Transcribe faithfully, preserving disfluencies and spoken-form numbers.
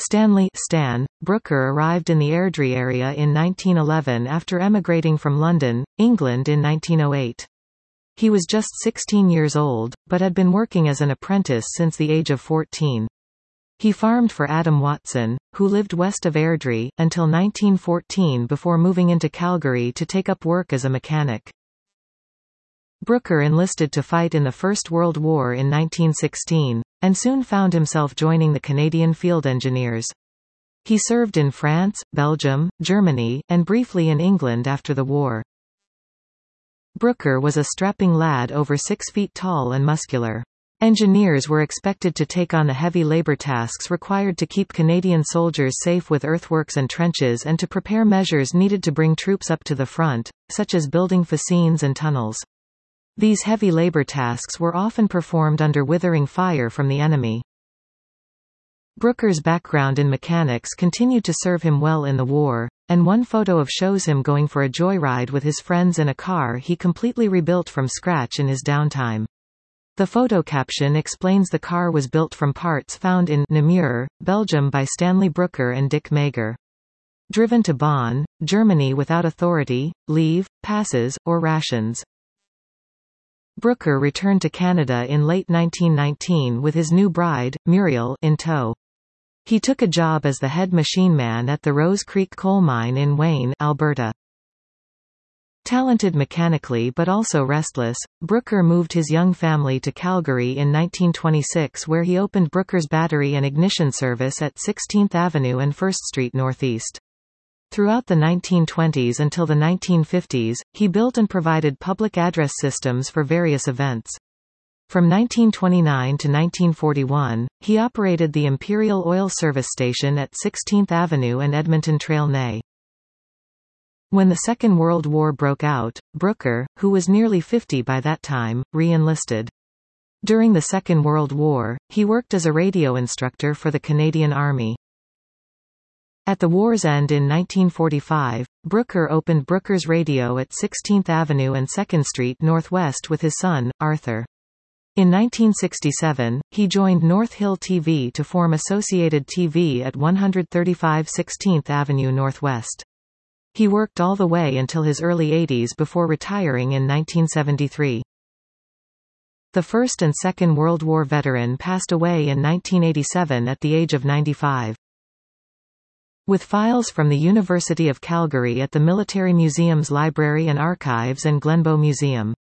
Stanley Stan Brooker arrived in the Airdrie area in nineteen eleven after emigrating from London, England in nineteen oh eight. He was just sixteen years old, but had been working as an apprentice since the age of fourteen. He farmed for Adam Watson, who lived west of Airdrie, until nineteen fourteen before moving into Calgary to take up work as a mechanic. Brooker enlisted to fight in the First World War in nineteen sixteen, and soon found himself joining the Canadian Field Engineers. He served in France, Belgium, Germany, and briefly in England after the war. Brooker was a strapping lad over six feet tall and muscular. Engineers were expected to take on the heavy labor tasks required to keep Canadian soldiers safe with earthworks and trenches and to prepare measures needed to bring troops up to the front, such as building fascines and tunnels. These heavy labor tasks were often performed under withering fire from the enemy. Brooker's background in mechanics continued to serve him well in the war, and one photo of shows him going for a joyride with his friends in a car he completely rebuilt from scratch in his downtime. The photo caption explains the car was built from parts found in Namur, Belgium by Stanley Brooker and Dick Mager. Driven to Bonn, Germany without authority, leave, passes, or rations. Brooker returned to Canada in late nineteen nineteen with his new bride, Muriel, in tow. He took a job as the head machine man at the Rose Creek coal mine in Wayne, Alberta. Talented mechanically but also restless, Brooker moved his young family to Calgary in nineteen twenty-six, where he opened Brooker's Battery and Ignition Service at sixteenth Avenue and First Street Northeast. Throughout the nineteen twenties until the nineteen fifties, he built and provided public address systems for various events. From nineteen twenty-nine to nineteen forty-one, he operated the Imperial Oil Service Station at sixteenth Avenue and Edmonton Trail Nay. When the Second World War broke out, Brooker, who was nearly fifty by that time, re-enlisted. During the Second World War, he worked as a radio instructor for the Canadian Army. At the war's end in nineteen forty-five, Brooker opened Brooker's Radio at sixteenth Avenue and second Street Northwest with his son, Arthur. In nineteen sixty-seven, he joined North Hill T V to form Associated T V at one thirty-five sixteenth Avenue Northwest. He worked all the way until his early eighties before retiring in nineteen seventy-three. The First and Second World War veteran passed away in nineteen eighty-seven at the age of ninety-five. With files from the University of Calgary at the Military Museum's Library and Archives and Glenbow Museum.